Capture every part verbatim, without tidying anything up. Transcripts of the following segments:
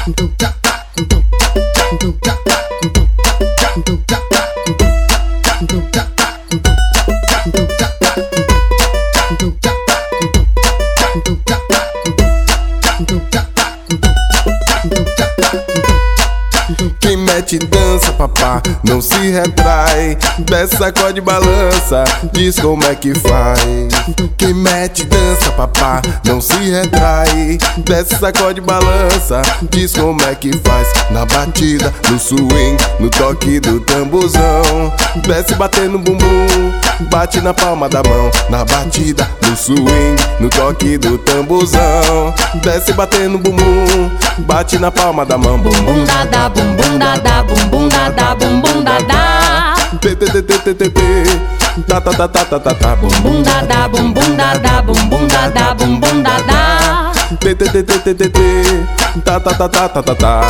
Quem mete dança, papá, não se retrai. Desce, sacode, balança, diz como é que faz. Quem mete dança, papá, não se retrai. Desce, sacode, balança, diz como é que faz. Na batida, no swing, no toque do tamborzão. Desce batendo bumbum, bate na palma da mão. Na batida, no swing, no toque do tamborzão. Desce batendo bumbum, bate na palma da mão. Bumbum dada, bumbum dada, bumbum dada, bumbum dada. Tê tê tê tê tê tê tê. Ta ta ta ta ta ta ta. Bumbum dada, bumbum dada, bumbum dada, bumbum dada. Tê tê tê tê tê tê tê. Ta ta ta ta ta ta ta.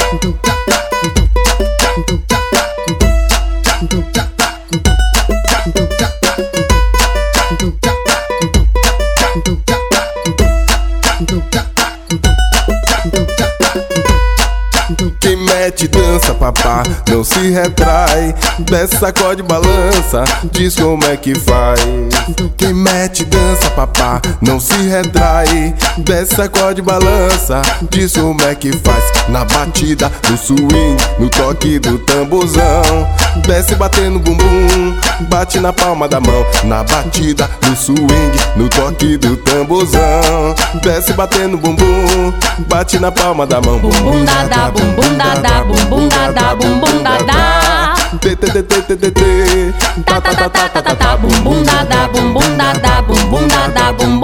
Quem mete dança, papá, não se retrai. Desce, sacode, balança, diz como é que faz. Quem mete dança, papá, não se retrai. Desce, sacode, balança, diz como é que faz. Na batida, no swing, no toque do tamborzão. Desce batendo bumbum, bate na palma da mão. Na batida, no swing, no toque do tamborzão. Desce batendo bumbum, bate na palma da mão. Bumbum dada, bumbum dada, bumbum dada, bumbum dada. Tê tê tê tê tê tê tê. Ta ta ta ta ta ta ta. Bumbum dada, bumbum dada, bumbum dada, bumbum